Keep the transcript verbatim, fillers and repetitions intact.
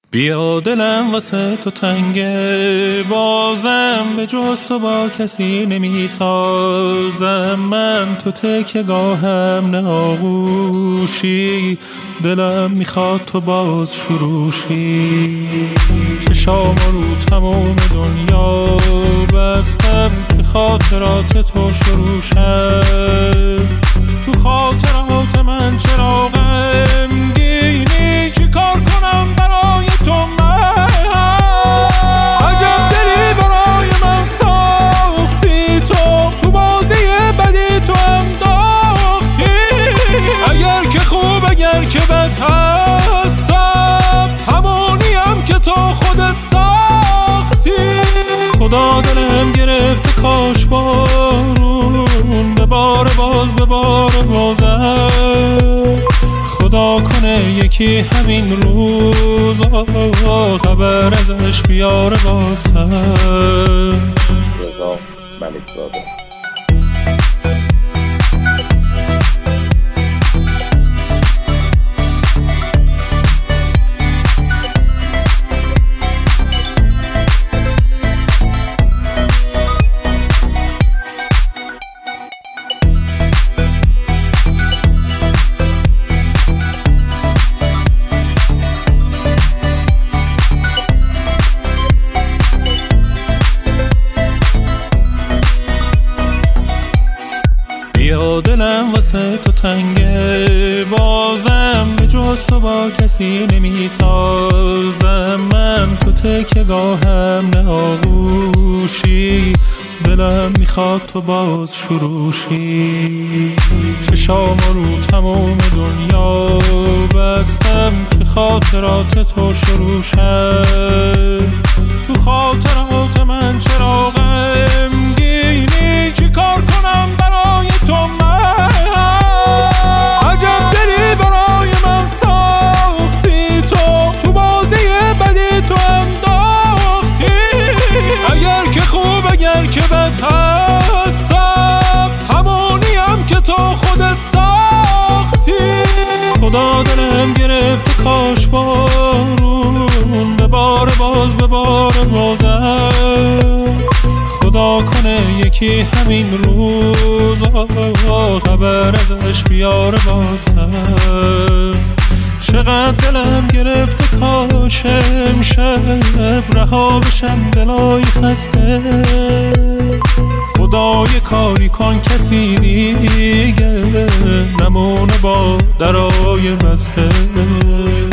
بیا دلم واسه تو تنگه، بازم به جز تو با کسی نمی سازم. من تو تکه گاهم نه آغوشی، دلم میخواد تو باز شروشی. چشام رو تمام دنیا بستم که خاطرات تو شروع شد. تو خاطرات من چرا غمگینی؟ چی کار کنم برای تو من؟ عجب دلی برای من ساختی تو، تو بازی بدی تو انداختی. اگر که خوب اگر که بد هستم، همونیم که تو خودت ساختی. خدا دلم گرفته کاش بارون به بار باز به بار بازم. خدا کنه یکی همین روز خبر ازش بیاره واسم. رضا ملکزاده. بیا دلم واسه تو تنگه، بازم به جز تو با کسی نمی سازم. من تو تکه گاهم نه آغوشی، دلم میخواد تو باز شروشی. چشام رو تمام دنیا بستم که خاطرات تو شروع شد. تو خاطرات من چرا غمگینی؟ چی کار کنم برای تو من؟ عجب دلی برای من ساختی تو، تو بازی بدی تو انداختی. اگر که خوب اگر که بد هستم، همونیم که تو خودت ساختی. خدا دلم گرفته کاش بارون به بار باز به بار بازم. خدا کنه یکی همین روز خبر ازش بیاره واسم. چقدر دلم گرفته کاش امشب رها بشم دلای خسته. خدای کاری کن کسی دیگه نمونه با درای بسته.